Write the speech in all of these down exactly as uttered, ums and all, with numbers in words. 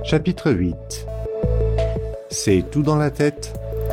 Chapitre huit. C'est tout dans la tête ?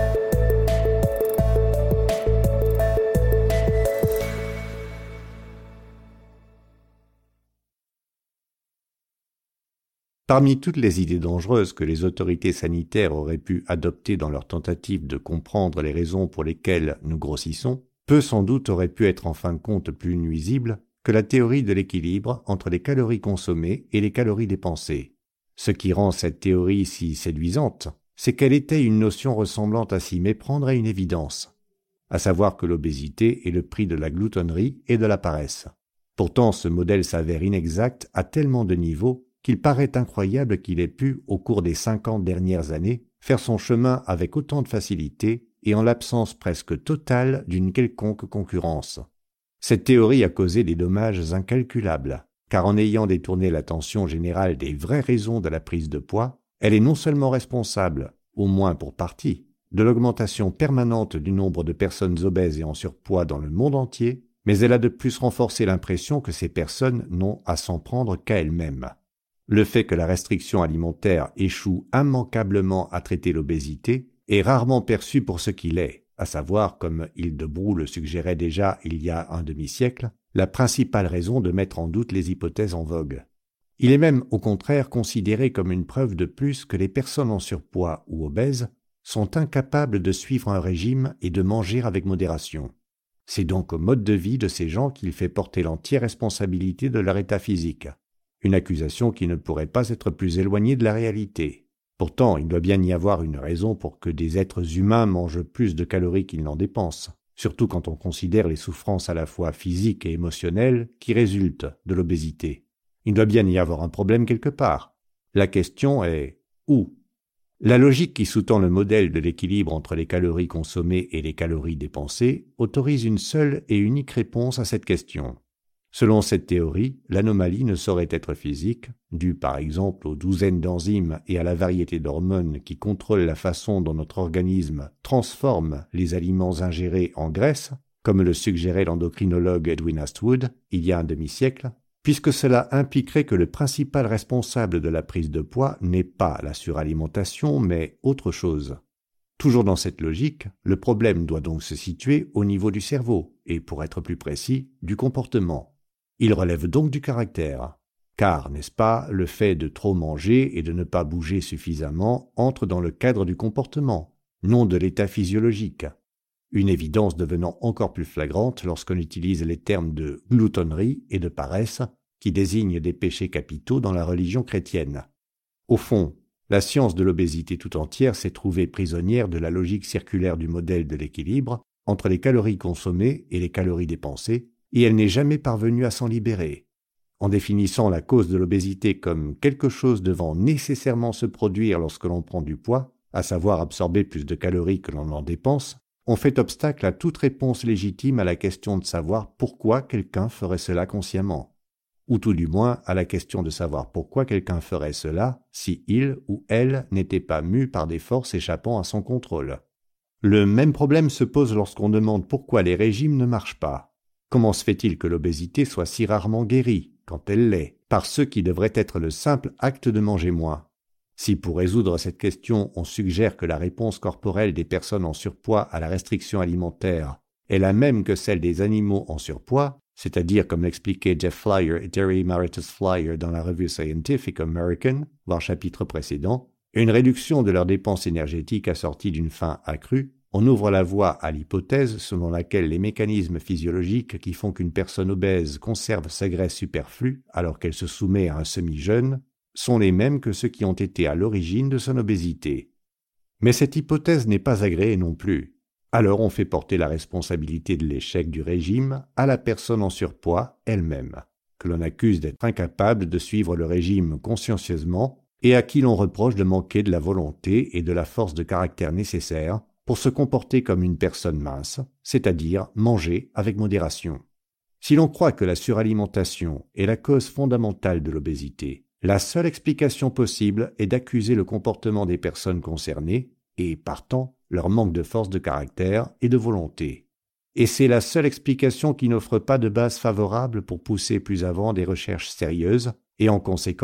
Parmi toutes les idées dangereuses que les autorités sanitaires auraient pu adopter dans leur tentative de comprendre les raisons pour lesquelles nous grossissons, peu sans doute auraient pu être en fin de compte plus nuisibles que la théorie de l'équilibre entre les calories consommées et les calories dépensées. Ce qui rend cette théorie si séduisante, c'est qu'elle était une notion ressemblant à s'y méprendre à une évidence, à savoir que l'obésité est le prix de la gloutonnerie et de la paresse. Pourtant, ce modèle s'avère inexact à tellement de niveaux qu'il paraît incroyable qu'il ait pu, au cours des cinquante dernières années, faire son chemin avec autant de facilité et en l'absence presque totale d'une quelconque concurrence. Cette théorie a causé des dommages incalculables, car en ayant détourné l'attention générale des vraies raisons de la prise de poids, elle est non seulement responsable, au moins pour partie, de l'augmentation permanente du nombre de personnes obèses et en surpoids dans le monde entier, mais elle a de plus renforcé l'impression que ces personnes n'ont à s'en prendre qu'à elles-mêmes. Le fait que la restriction alimentaire échoue immanquablement à traiter l'obésité est rarement perçu pour ce qu'il est, à savoir, comme Hildebrouck le suggérait déjà il y a un demi-siècle, la principale raison de mettre en doute les hypothèses en vogue. Il est même, au contraire, considéré comme une preuve de plus que les personnes en surpoids ou obèses sont incapables de suivre un régime et de manger avec modération. C'est donc au mode de vie de ces gens qu'il fait porter l'entière responsabilité de leur état physique, une accusation qui ne pourrait pas être plus éloignée de la réalité. Pourtant, il doit bien y avoir une raison pour que des êtres humains mangent plus de calories qu'ils n'en dépensent, surtout quand on considère les souffrances à la fois physiques et émotionnelles qui résultent de l'obésité. Il doit bien y avoir un problème quelque part. La question est « où ?» La logique qui sous-tend le modèle de l'équilibre entre les calories consommées et les calories dépensées autorise une seule et unique réponse à cette question. Selon cette théorie, l'anomalie ne saurait être physique, due par exemple aux douzaines d'enzymes et à la variété d'hormones qui contrôlent la façon dont notre organisme transforme les aliments ingérés en graisse, comme le suggérait l'endocrinologue Edwin Astwood il y a un demi-siècle, puisque cela impliquerait que le principal responsable de la prise de poids n'est pas la suralimentation, mais autre chose. Toujours dans cette logique, le problème doit donc se situer au niveau du cerveau, et pour être plus précis, du comportement. Il relève donc du caractère, car, n'est-ce pas, le fait de trop manger et de ne pas bouger suffisamment entre dans le cadre du comportement, non de l'état physiologique. Une évidence devenant encore plus flagrante lorsqu'on utilise les termes de gloutonnerie et de paresse, qui désignent des péchés capitaux dans la religion chrétienne. Au fond, la science de l'obésité tout entière s'est trouvée prisonnière de la logique circulaire du modèle de l'équilibre entre les calories consommées et les calories dépensées, et elle n'est jamais parvenue à s'en libérer. En définissant la cause de l'obésité comme quelque chose devant nécessairement se produire lorsque l'on prend du poids, à savoir absorber plus de calories que l'on en dépense, on fait obstacle à toute réponse légitime à la question de savoir pourquoi quelqu'un ferait cela consciemment, ou tout du moins à la question de savoir pourquoi quelqu'un ferait cela si il ou elle n'était pas mu par des forces échappant à son contrôle. Le même problème se pose lorsqu'on demande pourquoi les régimes ne marchent pas. Comment se fait-il que l'obésité soit si rarement guérie, quand elle l'est, par ce qui devrait être le simple acte de manger moins ? Si pour résoudre cette question, on suggère que la réponse corporelle des personnes en surpoids à la restriction alimentaire est la même que celle des animaux en surpoids, c'est-à-dire comme l'expliquaient Jeff Flyer et Terry Meritus Flyer dans la revue Scientific American, voir chapitre précédent, une réduction de leurs dépenses énergétiques assortie d'une faim accrue, on ouvre la voie à l'hypothèse selon laquelle les mécanismes physiologiques qui font qu'une personne obèse conserve sa graisse superflue alors qu'elle se soumet à un semi-jeûne sont les mêmes que ceux qui ont été à l'origine de son obésité. Mais cette hypothèse n'est pas agréée non plus. Alors on fait porter la responsabilité de l'échec du régime à la personne en surpoids elle-même, que l'on accuse d'être incapable de suivre le régime consciencieusement et à qui l'on reproche de manquer de la volonté et de la force de caractère nécessaires pour se comporter comme une personne mince, c'est-à-dire manger avec modération. Si l'on croit que la suralimentation est la cause fondamentale de l'obésité, la seule explication possible est d'accuser le comportement des personnes concernées et, partant, leur manque de force de caractère et de volonté. Et c'est la seule explication qui n'offre pas de base favorable pour pousser plus avant des recherches sérieuses et, en conséquence,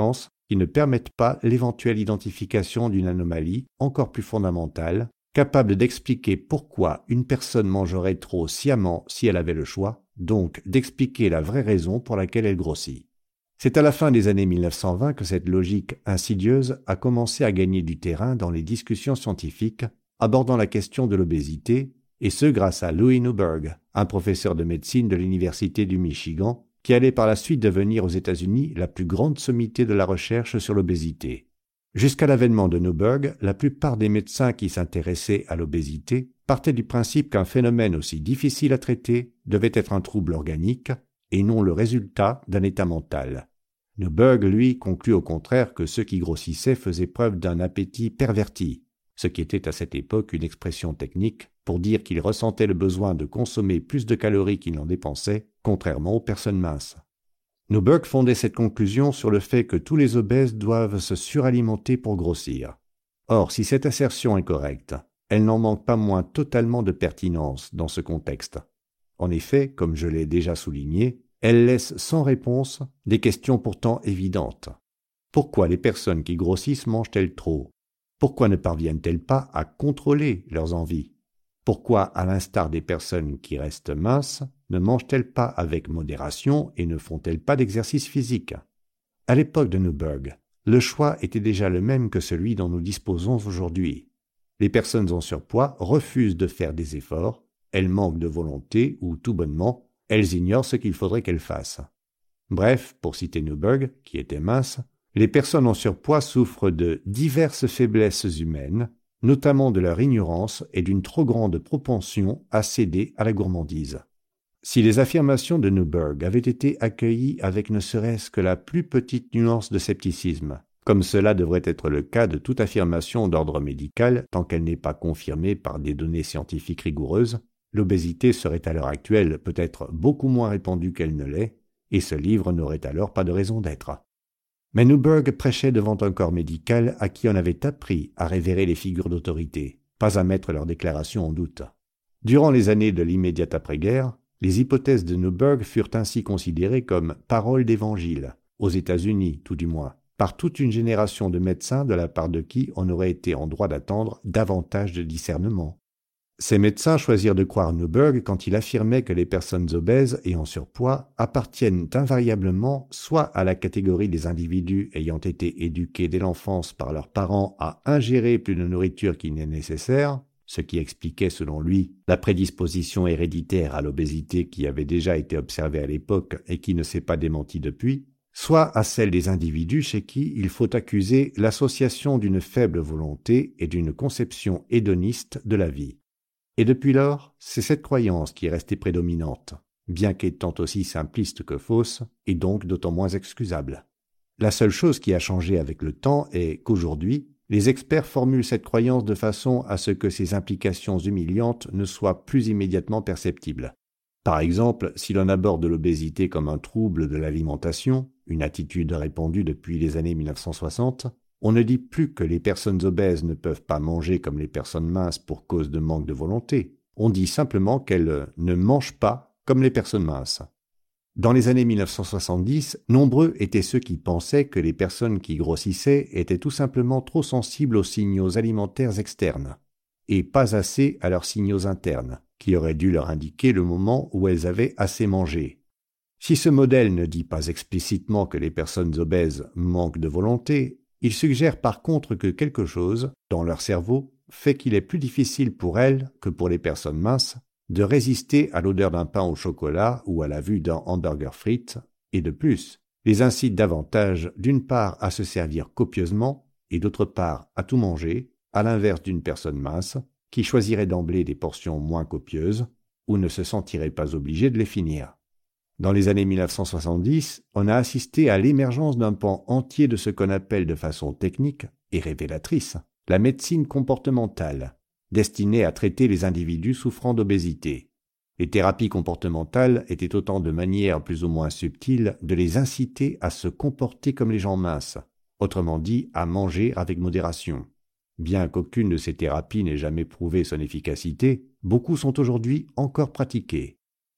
qui ne permettent pas l'éventuelle identification d'une anomalie encore plus fondamentale, capable d'expliquer pourquoi une personne mangerait trop sciemment si elle avait le choix, donc d'expliquer la vraie raison pour laquelle elle grossit. C'est à la fin des années mille neuf cent vingt que cette logique insidieuse a commencé à gagner du terrain dans les discussions scientifiques abordant la question de l'obésité, et ce grâce à Louis Newberg, un professeur de médecine de l'Université du Michigan, qui allait par la suite devenir aux États-Unis la plus grande sommité de la recherche sur l'obésité. Jusqu'à l'avènement de Newberg, la plupart des médecins qui s'intéressaient à l'obésité partaient du principe qu'un phénomène aussi difficile à traiter devait être un trouble organique et non le résultat d'un état mental. Newberg, lui, conclut au contraire que ceux qui grossissaient faisaient preuve d'un appétit perverti, ce qui était à cette époque une expression technique pour dire qu'ils ressentaient le besoin de consommer plus de calories qu'ils n'en dépensaient, contrairement aux personnes minces. Newberg fondait cette conclusion sur le fait que tous les obèses doivent se suralimenter pour grossir. Or, si cette assertion est correcte, elle n'en manque pas moins totalement de pertinence dans ce contexte. En effet, comme je l'ai déjà souligné, elle laisse sans réponse des questions pourtant évidentes. Pourquoi les personnes qui grossissent mangent-elles trop ? Pourquoi ne parviennent-elles pas à contrôler leurs envies ? Pourquoi, à l'instar des personnes qui restent minces, ne mangent-elles pas avec modération et ne font-elles pas d'exercice physique ? À l'époque de Newberg, le choix était déjà le même que celui dont nous disposons aujourd'hui. Les personnes en surpoids refusent de faire des efforts, elles manquent de volonté ou, tout bonnement, elles ignorent ce qu'il faudrait qu'elles fassent. Bref, pour citer Newberg, qui était mince, les personnes en surpoids souffrent de diverses faiblesses humaines, notamment de leur ignorance et d'une trop grande propension à céder à la gourmandise. Si les affirmations de Newberg avaient été accueillies avec ne serait-ce que la plus petite nuance de scepticisme, comme cela devrait être le cas de toute affirmation d'ordre médical tant qu'elle n'est pas confirmée par des données scientifiques rigoureuses, l'obésité serait à l'heure actuelle peut-être beaucoup moins répandue qu'elle ne l'est, et ce livre n'aurait alors pas de raison d'être. Mais Newberg prêchait devant un corps médical à qui on avait appris à révérer les figures d'autorité, pas à mettre leurs déclarations en doute. Durant les années de l'immédiate après-guerre, les hypothèses de Newberg furent ainsi considérées comme paroles d'évangile, aux États-Unis tout du moins, par toute une génération de médecins de la part de qui on aurait été en droit d'attendre davantage de discernement. Ces médecins choisirent de croire Newberg quand il affirmait que les personnes obèses et en surpoids appartiennent invariablement soit à la catégorie des individus ayant été éduqués dès l'enfance par leurs parents à ingérer plus de nourriture qu'il n'est nécessaire, ce qui expliquait selon lui la prédisposition héréditaire à l'obésité qui avait déjà été observée à l'époque et qui ne s'est pas démentie depuis, soit à celle des individus chez qui il faut accuser l'association d'une faible volonté et d'une conception hédoniste de la vie. Et depuis lors, c'est cette croyance qui est restée prédominante, bien qu'étant aussi simpliste que fausse, et donc d'autant moins excusable. La seule chose qui a changé avec le temps est qu'aujourd'hui, les experts formulent cette croyance de façon à ce que ses implications humiliantes ne soient plus immédiatement perceptibles. Par exemple, si l'on aborde l'obésité comme un trouble de l'alimentation, une attitude répandue depuis les années mille neuf cent soixante, on ne dit plus que les personnes obèses ne peuvent pas manger comme les personnes minces pour cause de manque de volonté. On dit simplement qu'elles ne mangent pas comme les personnes minces. Dans les années mille neuf cent soixante-dix, nombreux étaient ceux qui pensaient que les personnes qui grossissaient étaient tout simplement trop sensibles aux signaux alimentaires externes, et pas assez à leurs signaux internes, qui auraient dû leur indiquer le moment où elles avaient assez mangé. Si ce modèle ne dit pas explicitement que les personnes obèses manquent de volonté, il suggère par contre que quelque chose, dans leur cerveau, fait qu'il est plus difficile pour elles que pour les personnes minces de résister à l'odeur d'un pain au chocolat ou à la vue d'un hamburger frites, et de plus, les incite davantage d'une part à se servir copieusement et d'autre part à tout manger, à l'inverse d'une personne mince qui choisirait d'emblée des portions moins copieuses ou ne se sentirait pas obligée de les finir. Dans les années mille neuf cent soixante-dix, on a assisté à l'émergence d'un pan entier de ce qu'on appelle de façon technique et révélatrice la médecine comportementale, destinée à traiter les individus souffrant d'obésité. Les thérapies comportementales étaient autant de manières plus ou moins subtiles de les inciter à se comporter comme les gens minces, autrement dit à manger avec modération. Bien qu'aucune de ces thérapies n'ait jamais prouvé son efficacité, beaucoup sont aujourd'hui encore pratiquées.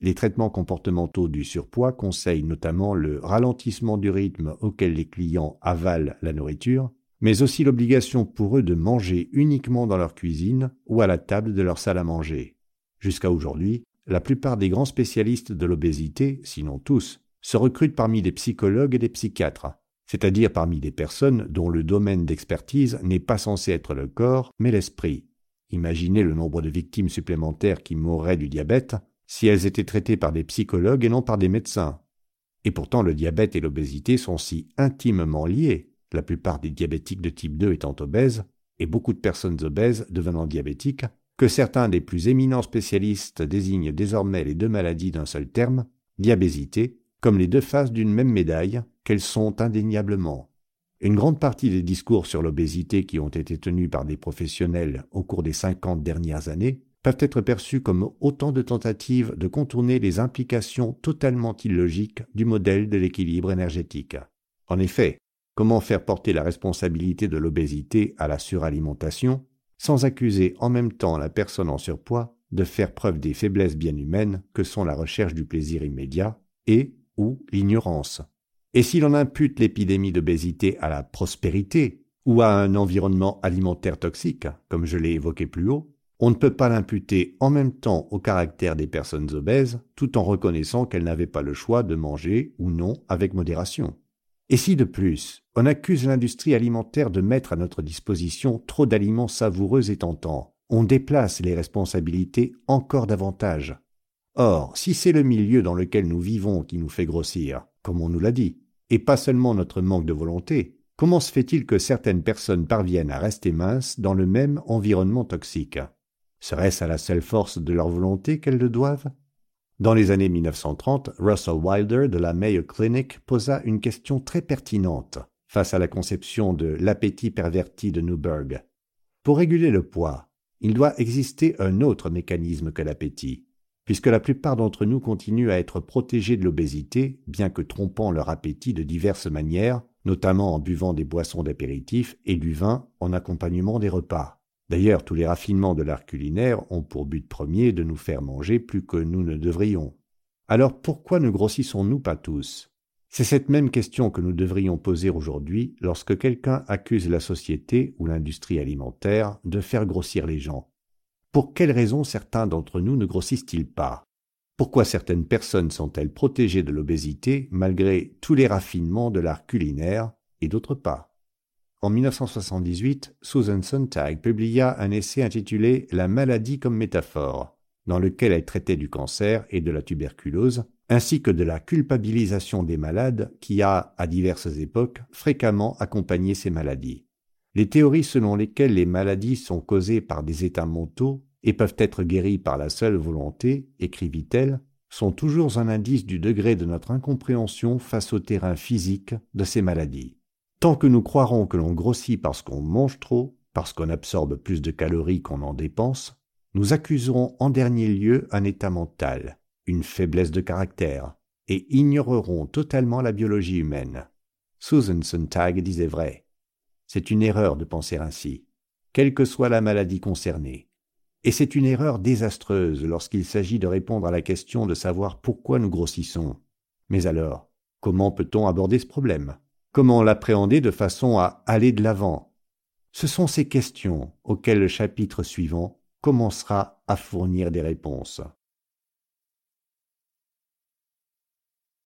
Les traitements comportementaux du surpoids conseillent notamment le ralentissement du rythme auquel les clients avalent la nourriture, mais aussi l'obligation pour eux de manger uniquement dans leur cuisine ou à la table de leur salle à manger. Jusqu'à aujourd'hui, la plupart des grands spécialistes de l'obésité, sinon tous, se recrutent parmi des psychologues et des psychiatres, c'est-à-dire parmi des personnes dont le domaine d'expertise n'est pas censé être le corps, mais l'esprit. Imaginez le nombre de victimes supplémentaires qui mourraient du diabète si elles étaient traitées par des psychologues et non par des médecins. Et pourtant le diabète et l'obésité sont si intimement liés, la plupart des diabétiques de type deux étant obèses, et beaucoup de personnes obèses devenant diabétiques, que certains des plus éminents spécialistes désignent désormais les deux maladies d'un seul terme, diabésité, comme les deux faces d'une même médaille, qu'elles sont indéniablement. Une grande partie des discours sur l'obésité qui ont été tenus par des professionnels au cours des cinquante dernières années peuvent être perçus comme autant de tentatives de contourner les implications totalement illogiques du modèle de l'équilibre énergétique. En effet, comment faire porter la responsabilité de l'obésité à la suralimentation sans accuser en même temps la personne en surpoids de faire preuve des faiblesses bien humaines que sont la recherche du plaisir immédiat et ou l'ignorance. Et si l'on impute l'épidémie d'obésité à la prospérité ou à un environnement alimentaire toxique, comme je l'ai évoqué plus haut, on ne peut pas l'imputer en même temps au caractère des personnes obèses, tout en reconnaissant qu'elles n'avaient pas le choix de manger ou non avec modération. Et si de plus, on accuse l'industrie alimentaire de mettre à notre disposition trop d'aliments savoureux et tentants, on déplace les responsabilités encore davantage. Or, si c'est le milieu dans lequel nous vivons qui nous fait grossir, comme on nous l'a dit, et pas seulement notre manque de volonté, comment se fait-il que certaines personnes parviennent à rester minces dans le même environnement toxique ? Serait-ce à la seule force de leur volonté qu'elles le doivent ? Dans les années mille neuf cent trente, Russell Wilder de la Mayo Clinic posa une question très pertinente face à la conception de l'appétit perverti de Newberg. Pour réguler le poids, il doit exister un autre mécanisme que l'appétit, puisque la plupart d'entre nous continuent à être protégés de l'obésité, bien que trompant leur appétit de diverses manières, notamment en buvant des boissons d'apéritif et du vin en accompagnement des repas. D'ailleurs, tous les raffinements de l'art culinaire ont pour but premier de nous faire manger plus que nous ne devrions. Alors pourquoi ne grossissons-nous pas tous ? C'est cette même question que nous devrions poser aujourd'hui lorsque quelqu'un accuse la société ou l'industrie alimentaire de faire grossir les gens. Pour quelles raisons certains d'entre nous ne grossissent-ils pas ? Pourquoi certaines personnes sont-elles protégées de l'obésité malgré tous les raffinements de l'art culinaire et d'autres pas ? En mille neuf cent soixante-dix-huit, Susan Sontag publia un essai intitulé « La maladie comme métaphore », dans lequel elle traitait du cancer et de la tuberculose, ainsi que de la culpabilisation des malades qui a, à diverses époques, fréquemment accompagné ces maladies. Les théories selon lesquelles les maladies sont causées par des états mentaux et peuvent être guéries par la seule volonté, écrivit-elle, sont toujours un indice du degré de notre incompréhension face au terrain physique de ces maladies. Tant que nous croirons que l'on grossit parce qu'on mange trop, parce qu'on absorbe plus de calories qu'on en dépense, nous accuserons en dernier lieu un état mental, une faiblesse de caractère, et ignorerons totalement la biologie humaine. Susan Sontag disait vrai. C'est une erreur de penser ainsi, quelle que soit la maladie concernée. Et c'est une erreur désastreuse lorsqu'il s'agit de répondre à la question de savoir pourquoi nous grossissons. Mais alors, comment peut-on aborder ce problème ? Comment l'appréhender de façon à aller de l'avant ? Ce sont ces questions auxquelles le chapitre suivant commencera à fournir des réponses.